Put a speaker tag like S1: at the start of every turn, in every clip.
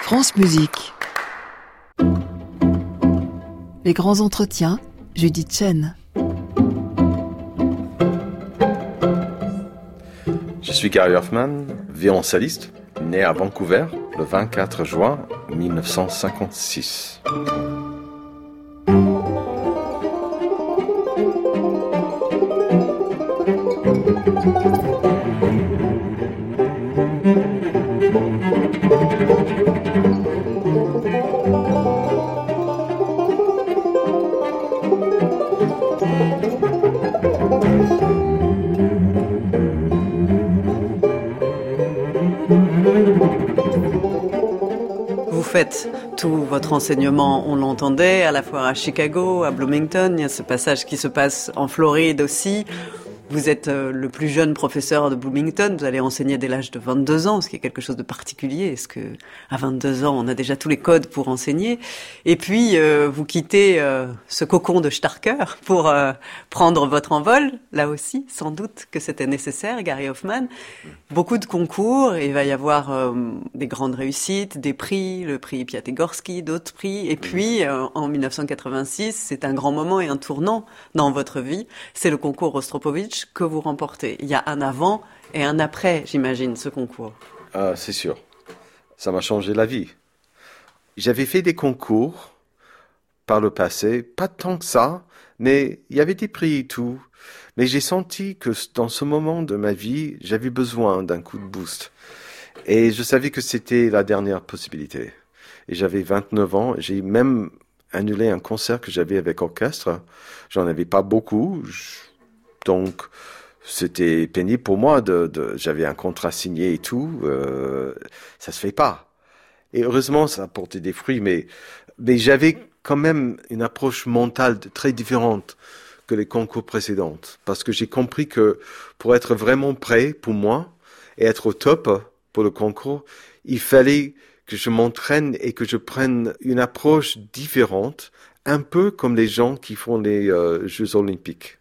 S1: France Musique. Les grands entretiens, Judith Chen.
S2: Je suis Gary Hoffman, violoncelliste, né à Vancouver le 24 juin 1956.
S3: Vous faites tout votre enseignement, on l'entendait, à la fois à Chicago, à Bloomington, il y a ce passage qui se passe en Floride aussi. Vous êtes le plus jeune professeur de Bloomington, vous allez enseigner dès l'âge de 22 ans, ce qui est quelque chose de particulier. Est-ce que à 22 ans, on a déjà tous les codes pour enseigner? Et puis, vous quittez ce cocon de Starker pour prendre votre envol. Là aussi, sans doute que c'était nécessaire, Gary Hoffman. Beaucoup de concours, il va y avoir des grandes réussites, des prix, le prix Piatigorsky, d'autres prix. Et puis, en 1986, c'est un grand moment et un tournant dans votre vie. C'est le concours Rostropovitch que vous remportez. Il y a un avant et un après, j'imagine, ce concours.
S2: C'est sûr. Ça m'a changé la vie. J'avais fait des concours par le passé, pas tant que ça, mais il y avait des prix et tout. Mais j'ai senti que dans ce moment de ma vie, j'avais besoin d'un coup de boost. Et je savais que c'était la dernière possibilité. Et j'avais 29 ans, j'ai même annulé un concert que j'avais avec orchestre. J'en avais pas beaucoup, donc c'était pénible pour moi. J'avais un contrat signé et tout, ça se fait pas. Et heureusement, ça a porté des fruits, mais j'avais quand même une approche mentale très différente que les concours précédents. Parce que j'ai compris que pour être vraiment prêt pour moi et être au top pour le concours, il fallait que je m'entraîne et que je prenne une approche différente, un peu comme les gens qui font les Jeux Olympiques.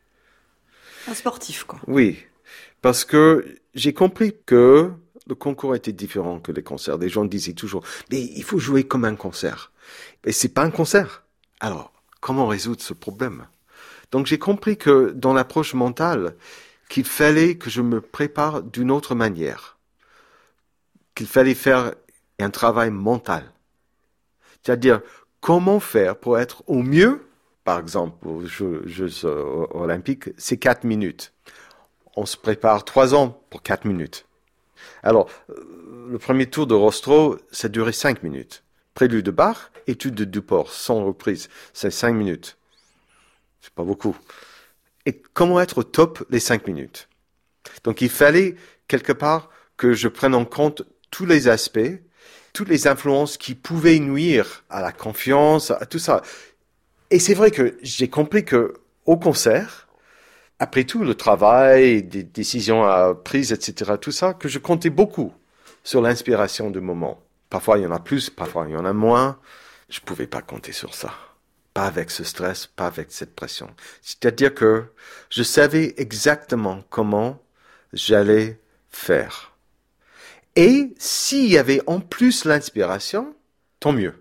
S3: Un sportif, quoi.
S2: Oui, parce que j'ai compris que le concours était différent que les concerts. Les gens disaient toujours, mais il faut jouer comme un concert. Mais c'est pas un concert. Alors, comment résoudre ce problème? Donc j'ai compris que dans l'approche mentale, qu'il fallait que je me prépare d'une autre manière. Qu'il fallait faire un travail mental. C'est-à-dire, comment faire pour être au mieux? Par exemple, aux Jeux Olympiques, c'est 4 minutes. On se prépare 3 ans pour 4 minutes. Alors, le premier tour de Rostro, ça durait 5 minutes. Prélude de Bach, étude de Duport, sans reprise, c'est 5 minutes. C'est pas beaucoup. Et comment être au top les 5 minutes? Donc, il fallait, quelque part, que je prenne en compte tous les aspects, toutes les influences qui pouvaient nuire à la confiance, à tout ça. Et c'est vrai que j'ai compris que au concert, après tout, le travail, des décisions prises, etc., tout ça, que je comptais beaucoup sur l'inspiration du moment. Parfois, il y en a plus, parfois, il y en a moins. Je pouvais pas compter sur ça. Pas avec ce stress, pas avec cette pression. C'est-à-dire que je savais exactement comment j'allais faire. Et s'il y avait en plus l'inspiration, tant mieux.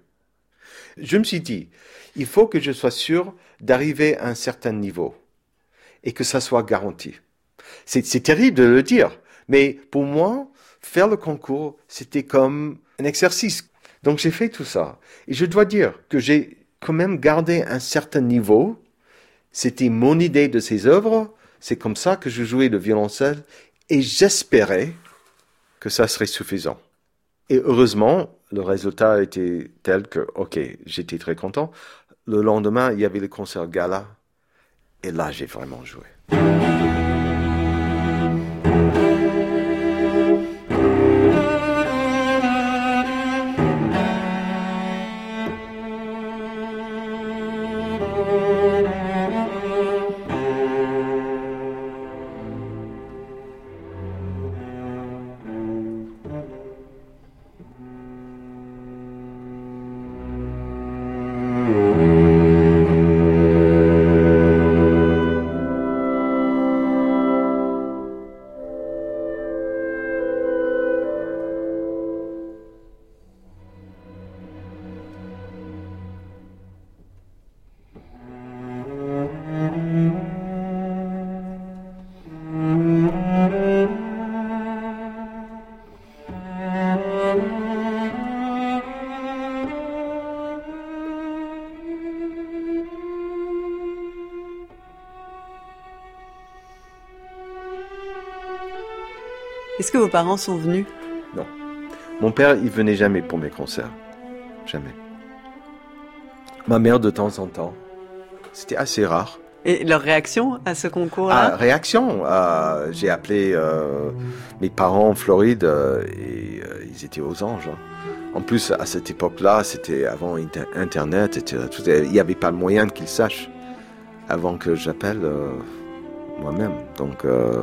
S2: Je me suis dit, il faut que je sois sûr d'arriver à un certain niveau et que ça soit garanti. C'est terrible de le dire, mais pour moi, faire le concours, c'était comme un exercice. Donc j'ai fait tout ça. Et je dois dire que j'ai quand même gardé un certain niveau. C'était mon idée de ces œuvres. C'est comme ça que je jouais le violoncelle. Et j'espérais que ça serait suffisant. Et heureusement, le résultat était tel que, ok, j'étais très content. Le lendemain, il y avait le concert gala. Et là, j'ai vraiment joué.
S3: Est-ce que vos parents sont venus?
S2: Non. Mon père, il venait jamais pour mes concerts. Jamais. Ma mère, de temps en temps. C'était assez rare.
S3: Et leur réaction à ce concours-là?
S2: Réaction. J'ai appelé mes parents en Floride et ils étaient aux anges. En plus, à cette époque-là, c'était avant Internet, etc. Il n'y avait pas le moyen qu'ils sachent avant que j'appelle moi-même. Donc,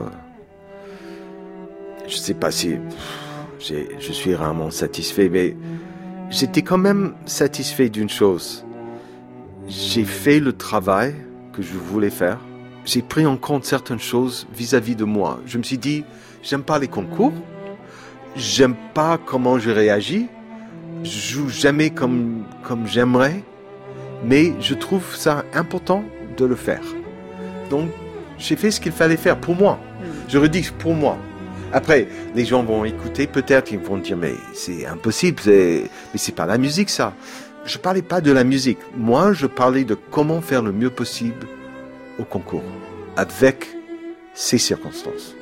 S2: je ne sais pas si je suis vraiment satisfait, mais j'étais quand même satisfait d'une chose. J'ai fait le travail que je voulais faire. J'ai pris en compte certaines choses vis-à-vis de moi. Je me suis dit, j'aime pas les concours, j'aime pas comment je réagis, je joue jamais comme j'aimerais, mais je trouve ça important de le faire. Donc, j'ai fait ce qu'il fallait faire pour moi. Je redis pour moi. Après, les gens vont écouter, peut-être ils vont dire, mais c'est impossible, mais c'est pas la musique ça. Je parlais pas de la musique. Moi, je parlais de comment faire le mieux possible au concours, avec ces circonstances.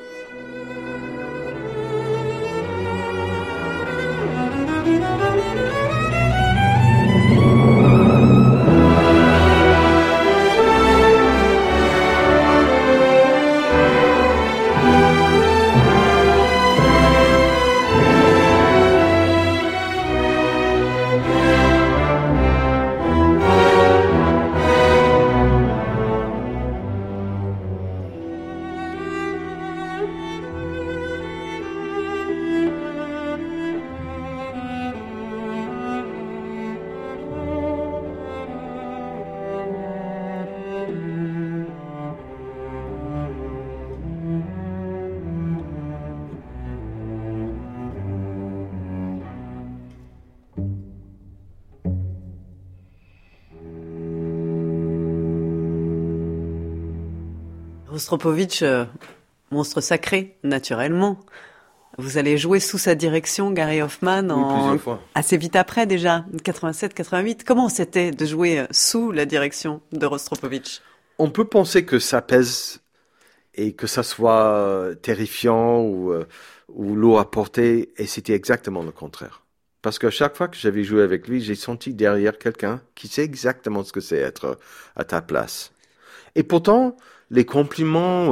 S3: Rostropovitch, monstre sacré, naturellement. Vous allez jouer sous sa direction, Gary Hoffman,
S2: plusieurs fois.
S3: Assez vite après déjà, 87-88. Comment c'était de jouer sous la direction de Rostropovitch?
S2: On peut penser que ça pèse et que ça soit terrifiant ou lourd à porter, et c'était exactement le contraire. Parce que chaque fois que j'avais joué avec lui, j'ai senti derrière quelqu'un qui sait exactement ce que c'est être à ta place. Et pourtant, les compliments,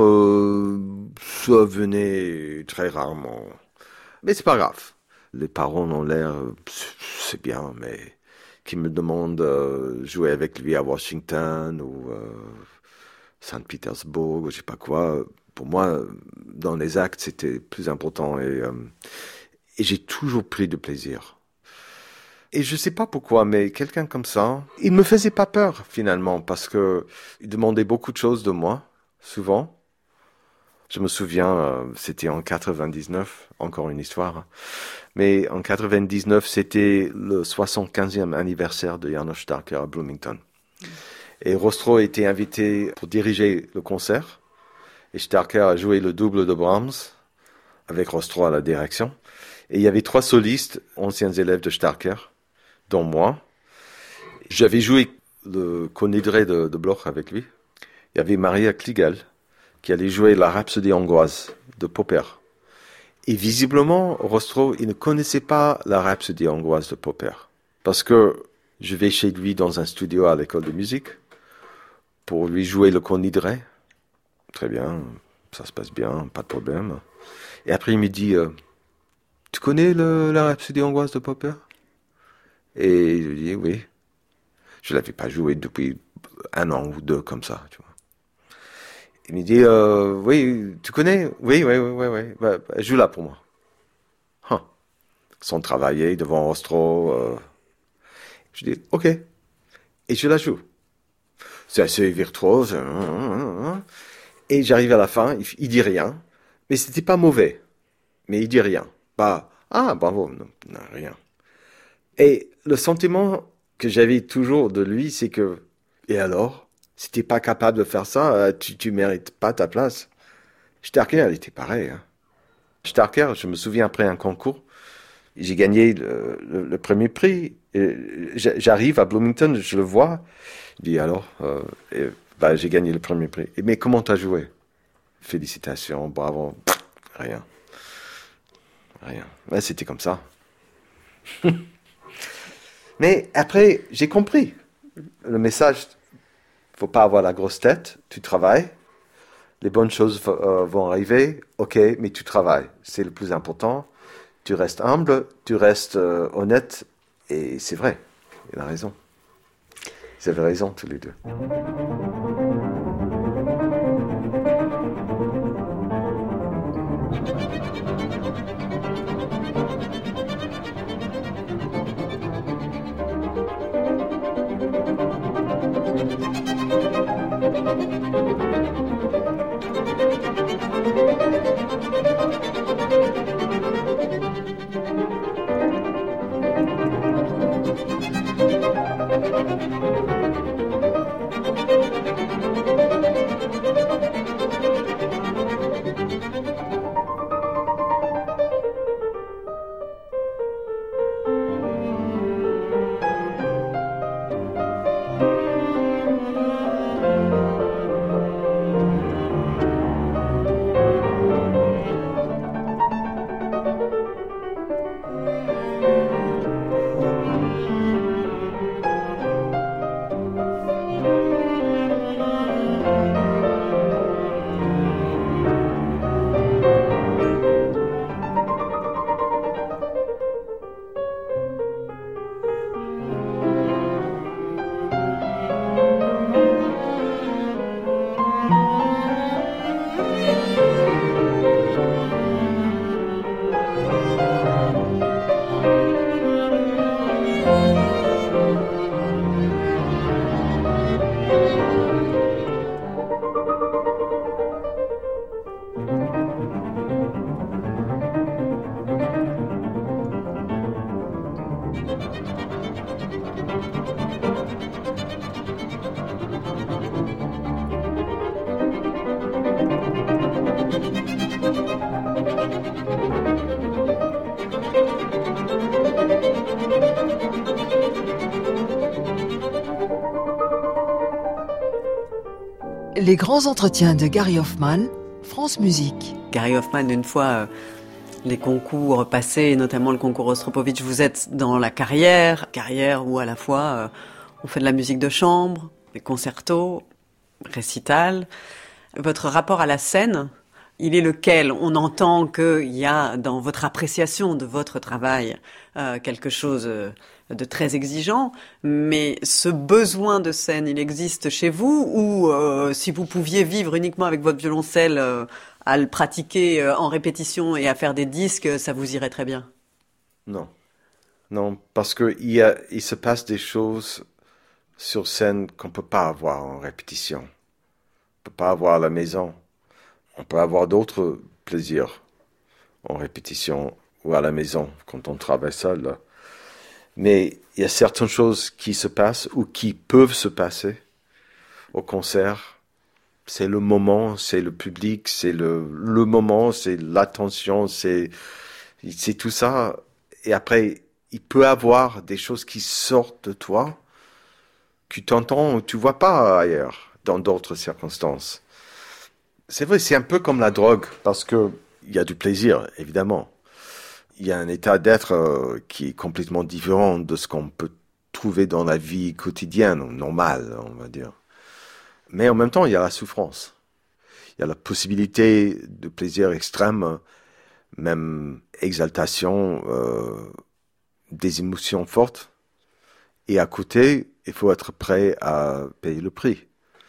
S2: ça venait très rarement. Mais c'est pas grave. Les paroles ont l'air, c'est bien, mais qui me demandent de jouer avec lui à Washington ou Saint-Pétersbourg, ou je sais pas quoi. Pour moi, dans les actes, c'était plus important et j'ai toujours pris de plaisir. Et je sais pas pourquoi, mais quelqu'un comme ça, il me faisait pas peur finalement parce que il demandait beaucoup de choses de moi. Souvent. Je me souviens, c'était en 99, encore une histoire. Mais en 99, c'était le 75e anniversaire de János Starker à Bloomington. Et Rostro était invité pour diriger le concert. Et Starker a joué le double de Brahms, avec Rostro à la direction. Et il y avait 3 solistes, anciens élèves de Starker, dont moi. J'avais joué le Konidre de Bloch avec lui. Il y avait Maria Kliegel qui allait jouer la Rhapsodie hongroise de Popper. Et visiblement, Rostro, il ne connaissait pas la Rhapsodie hongroise de Popper. Parce que je vais chez lui dans un studio à l'école de musique pour lui jouer le Konidre. Très bien, ça se passe bien, pas de problème. Et après, il me dit, tu connais la Rhapsodie hongroise de Popper? Et je lui dis, oui. Je l'avais pas joué depuis 1 an ou 2 comme ça, tu vois. Il me dit, oui, tu connais? Oui. Bah, joue là pour moi. Sans travailler devant Rostro. Je dis, ok. Et je la joue. C'est assez virtuose. Et j'arrive à la fin, il dit rien. Mais c'était pas mauvais. Mais il dit rien. Pas, bravo, non, rien. Et le sentiment que j'avais toujours de lui, c'est que, et alors? Si t'es pas capable de faire ça, tu mérites pas ta place. Starker, elle était pareil. Hein. Starker, je me souviens après un concours, j'ai gagné le premier prix. Et j'arrive à Bloomington, je le vois. Je dis alors, j'ai gagné le premier prix. Mais comment t'as joué? Félicitations, bravo. Rien. Rien. Ouais, c'était comme ça. Mais après, j'ai compris. Le message, faut pas avoir la grosse tête, tu travailles. Les bonnes choses vont arriver, ok, mais tu travailles. C'est le plus important. Tu restes humble, tu restes honnête, et c'est vrai. Il a raison. Ils avaient raison tous les deux.
S1: Les grands entretiens de Gary Hoffman, France Musique.
S3: Gary Hoffman, une fois les concours passés, notamment le concours Rostropovitch, vous êtes dans la carrière où à la fois on fait de la musique de chambre, des concertos, récitals. Votre rapport à la scène, il est lequel? On entend qu'il y a dans votre appréciation de votre travail quelque chose de très exigeant, mais ce besoin de scène, il existe chez vous ou si vous pouviez vivre uniquement avec votre violoncelle à le pratiquer en répétition et à faire des disques, ça vous irait très bien?
S2: Non. Non, parce qu'il se passe des choses sur scène qu'on ne peut pas avoir en répétition. On ne peut pas avoir à la maison. On peut avoir d'autres plaisirs en répétition ou à la maison quand on travaille seul. Mais il y a certaines choses qui se passent ou qui peuvent se passer au concert. C'est le moment, c'est le public, c'est le moment, c'est l'attention, c'est tout ça. Et après, il peut y avoir des choses qui sortent de toi, que tu entends ou tu vois pas ailleurs, dans d'autres circonstances. C'est vrai, c'est un peu comme la drogue, parce que il y a du plaisir, évidemment. Il y a un état d'être qui est complètement différent de ce qu'on peut trouver dans la vie quotidienne, normale, on va dire. Mais en même temps, il y a la souffrance. Il y a la possibilité de plaisir extrême, même exaltation, des émotions fortes. Et à côté, il faut être prêt à payer le prix.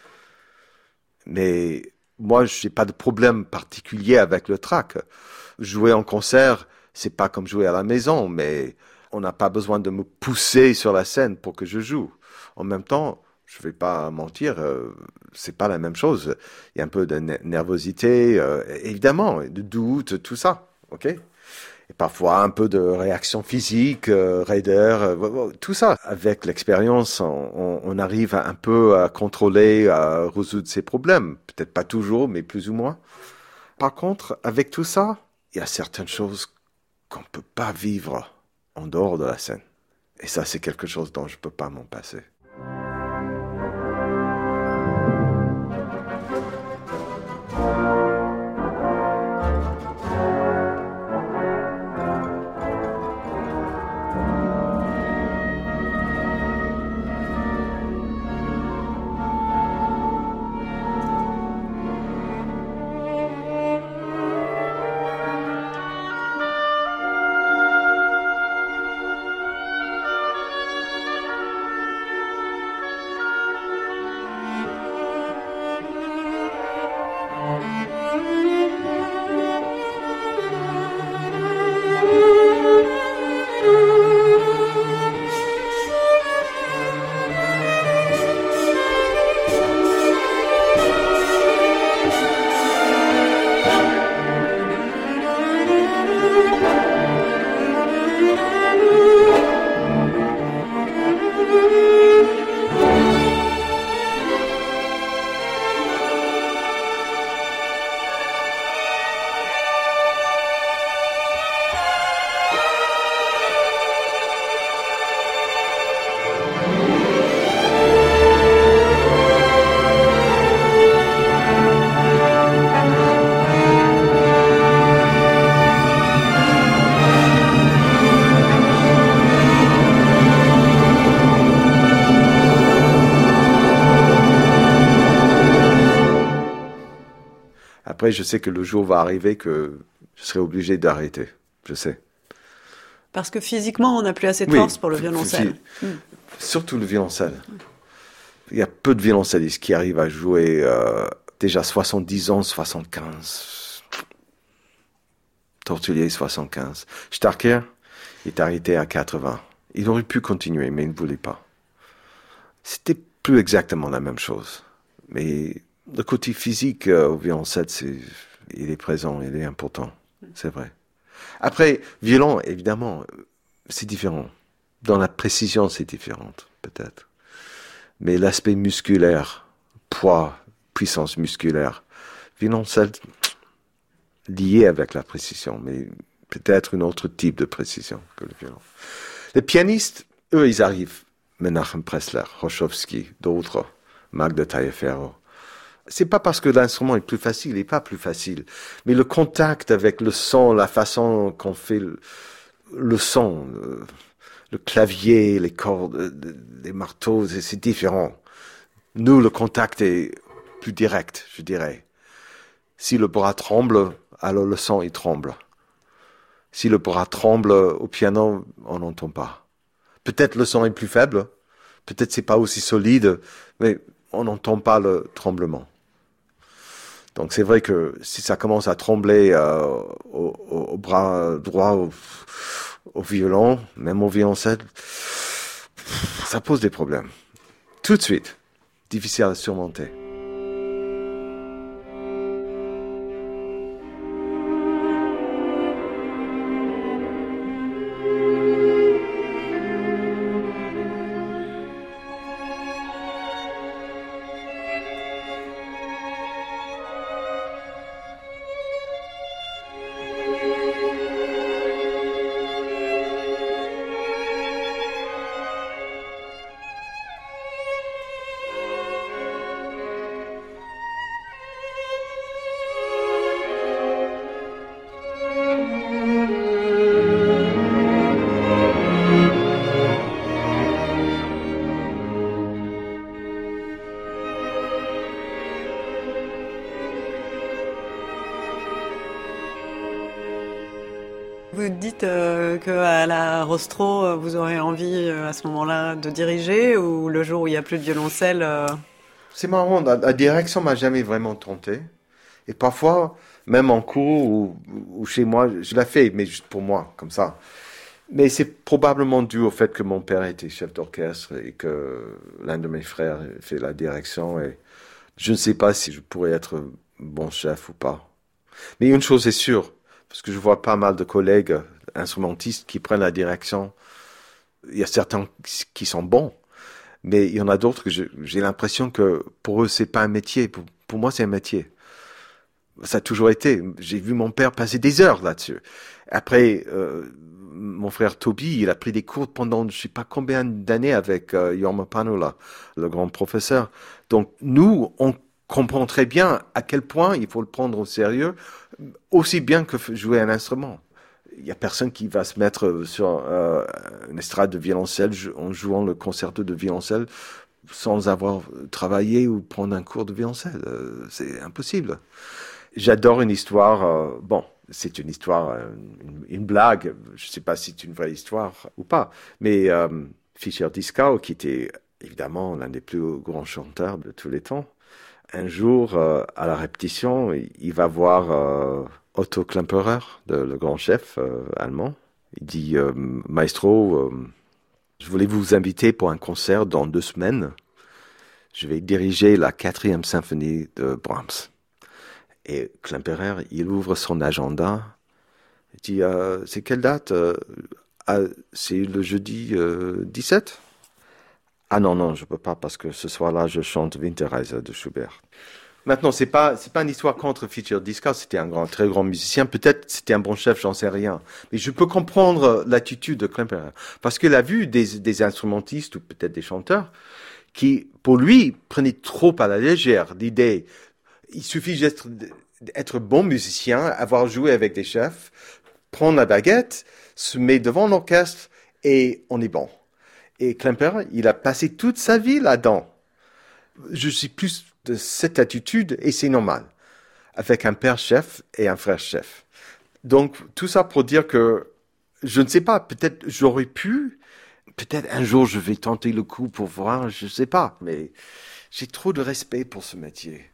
S2: Mais moi, je n'ai pas de problème particulier avec le track. Jouer en concert, c'est pas comme jouer à la maison, mais on n'a pas besoin de me pousser sur la scène pour que je joue. En même temps, je vais pas mentir, c'est pas la même chose. Il y a un peu de nervosité, évidemment, de doute, tout ça, ok? Et parfois un peu de réaction physique, raideur, tout ça. Avec l'expérience, on arrive un peu à contrôler, à résoudre ces problèmes. Peut-être pas toujours, mais plus ou moins. Par contre, avec tout ça, il y a certaines choses qu'on ne peut pas vivre en dehors de la scène. Et ça, c'est quelque chose dont je ne peux pas m'en passer. Après, je sais que le jour va arriver que je serai obligé d'arrêter. Je sais.
S3: Parce que physiquement, on n'a plus assez de force pour le violoncelle.
S2: Surtout le violoncelle. Il y a peu de violoncellistes qui arrivent à jouer déjà 70 ans, 75. Tortelier, 75. Starker est arrêté à 80. Il aurait pu continuer, mais il ne voulait pas. C'était plus exactement la même chose. Mais le côté physique au violoncelle, il est présent, il est important. C'est vrai. Après, violon, évidemment, c'est différent. Dans la précision, c'est différent, peut-être. Mais l'aspect musculaire, poids, puissance musculaire, violoncelle, lié avec la précision, mais peut-être un autre type de précision que le violon. Les pianistes, eux, ils arrivent. Menachem Pressler, Rochowski, d'autres, Magda Tailleferro. C'est pas parce que l'instrument est plus facile, il n'est pas plus facile. Mais le contact avec le son, la façon qu'on fait le son, le clavier, les cordes, les marteaux, c'est différent. Nous, le contact est plus direct, je dirais. Si le bras tremble, alors le son, il tremble. Si le bras tremble au piano, on n'entend pas. Peut-être le son est plus faible, peut-être c'est pas aussi solide, mais on n'entend pas le tremblement. Donc c'est vrai que si ça commence à trembler au bras droit, au violon, même au violoncelle, ça pose des problèmes. Tout de suite, difficile à surmonter.
S3: Vous dites qu'à la Rostro, vous aurez envie à ce moment-là de diriger, ou le jour où il n'y a plus de violoncelle
S2: C'est marrant, la direction m'a jamais vraiment tenté. Et parfois, même en cours ou chez moi, je la fais, mais juste pour moi, comme ça. Mais c'est probablement dû au fait que mon père était chef d'orchestre et que l'un de mes frères fait la direction. Et je ne sais pas si je pourrais être bon chef ou pas. Mais une chose est sûre, parce que je vois pas mal de collègues instrumentistes qui prennent la direction. Il y a certains qui sont bons, mais il y en a d'autres que j'ai l'impression que pour eux, c'est pas un métier. Pour moi, c'est un métier. Ça a toujours été. J'ai vu mon père passer des heures là-dessus. Après, mon frère Toby, il a pris des cours pendant je sais pas combien d'années avec Jorma Panula, le grand professeur. Donc, nous, on comprend très bien à quel point il faut le prendre au sérieux, aussi bien que jouer un instrument. Il y a personne qui va se mettre sur une estrade de violoncelle en jouant le concerto de violoncelle sans avoir travaillé ou prendre un cours de violoncelle. C'est impossible. J'adore une histoire, c'est une histoire, une blague, je ne sais pas si c'est une vraie histoire ou pas, mais Fischer Dieskau, qui était évidemment l'un des plus grands chanteurs de tous les temps, un jour, à la répétition, il va voir Otto Klemperer, le grand chef allemand. Il dit, Maestro, je voulais vous inviter pour un concert dans 2 semaines. Je vais diriger la 4e symphonie de Brahms. Et Klemperer, il ouvre son agenda. Il dit, c'est quelle date? C'est le jeudi 17? Ah non, je peux pas parce que ce soir-là, je chante Winterreise de Schubert. Maintenant, c'est pas une histoire contre Fischer Dieskau, c'était un très grand musicien. Peut-être c'était un bon chef, j'en sais rien. Mais je peux comprendre l'attitude de Klemperer. Parce qu'il a vu des instrumentistes ou peut-être des chanteurs qui, pour lui, prenaient trop à la légère l'idée. Il suffit juste d'être bon musicien, avoir joué avec des chefs, prendre la baguette, se mettre devant l'orchestre et on est bon. Et Klemperer, il a passé toute sa vie là-dedans. Je suis plus de cette attitude et c'est normal. avec un père chef et un frère chef. Donc, tout ça pour dire que, je ne sais pas, peut-être j'aurais pu, peut-être un jour je vais tenter le coup pour voir, je ne sais pas, mais j'ai trop de respect pour ce métier.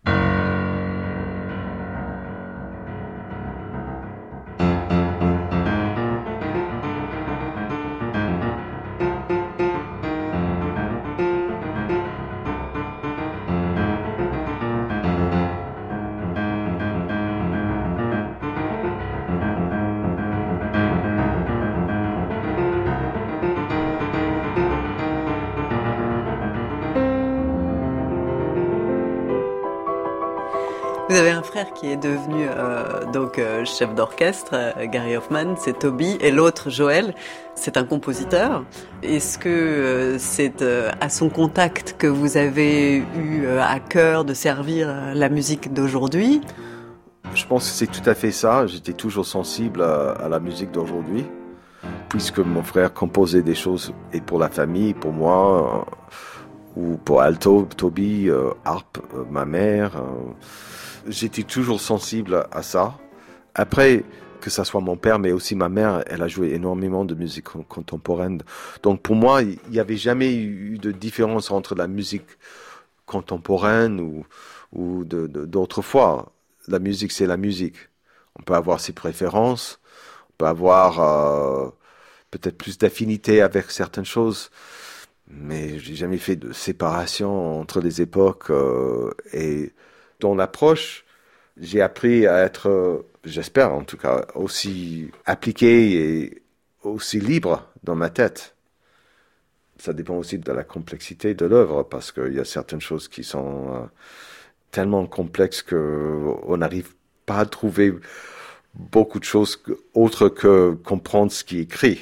S3: Vous avez un frère qui est devenu chef d'orchestre, Gary Hoffman, c'est Toby, et l'autre, Joel, c'est un compositeur. Est-ce que c'est à son contact que vous avez eu à cœur de servir la musique d'aujourd'hui ?
S2: Je pense que c'est tout à fait ça. J'étais toujours sensible à la musique d'aujourd'hui, puisque mon frère composait des choses, et pour la famille, pour moi, ou pour alto, Toby, harpe, ma mère. J'étais toujours sensible à ça. Après, que ça soit mon père, mais aussi ma mère, elle a joué énormément de musique contemporaine. Donc pour moi, il n'y avait jamais eu de différence entre la musique contemporaine ou d'autrefois. La musique, c'est la musique. On peut avoir ses préférences, on peut avoir peut-être plus d'affinité avec certaines choses, mais j'ai jamais fait de séparation entre les époques et dans l'approche, j'ai appris à être, j'espère en tout cas, aussi appliqué et aussi libre dans ma tête. Ça dépend aussi de la complexité de l'œuvre, parce qu'il y a certaines choses qui sont tellement complexes qu'on n'arrive pas à trouver beaucoup de choses autres que comprendre ce qui est écrit.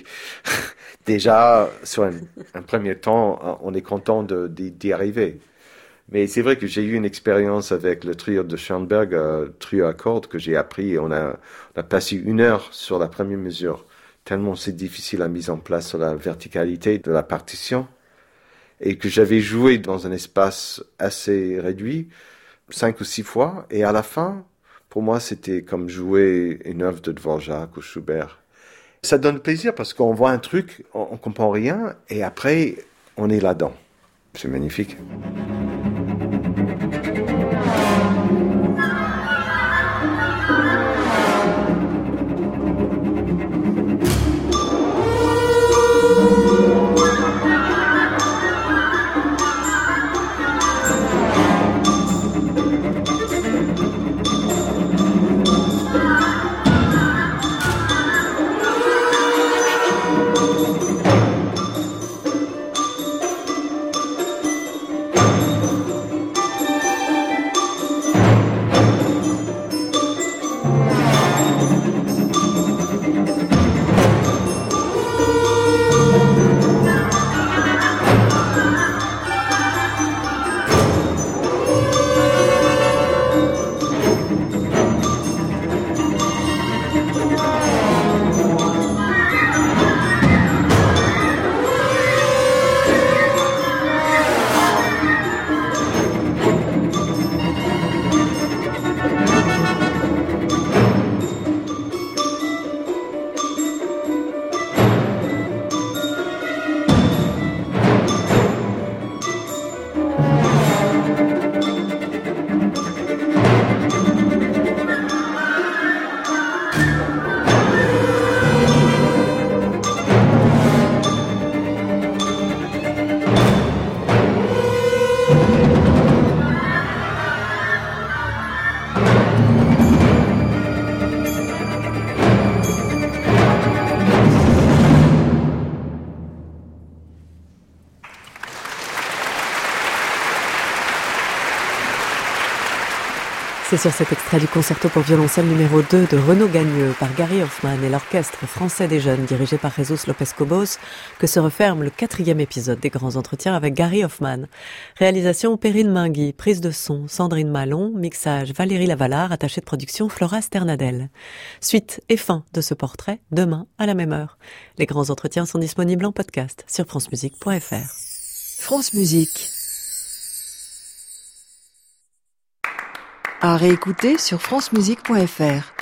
S2: Déjà, sur un premier temps, on est content d'y arriver. Mais c'est vrai que j'ai eu une expérience avec le trio de Schoenberg, trio à cordes, que j'ai appris. Et on a passé 1 heure sur la première mesure, tellement c'est difficile la mise en place sur la verticalité de la partition. Et que j'avais joué dans un espace assez réduit, 5 ou 6 fois. Et à la fin, pour moi, c'était comme jouer une œuvre de Dvorak ou Schubert. Ça donne plaisir parce qu'on voit un truc, on comprend rien, et après, on est là-dedans. C'est magnifique.
S4: C'est sur cet extrait du concerto pour violoncelle numéro 2 de Renaud Gagneux par Gary Hoffman et l'Orchestre français des jeunes dirigé par Jesus Lopez-Cobos que se referme le 4e épisode des Grands Entretiens avec Gary Hoffman. Réalisation Perrine Mingui, prise de son Sandrine Malon, mixage Valérie Lavalard, attachée de production Flora Sternadel. Suite et fin de ce portrait, demain à la même heure. Les Grands Entretiens sont disponibles en podcast sur francemusique.fr.
S1: France Musique. À réécouter sur francemusique.fr.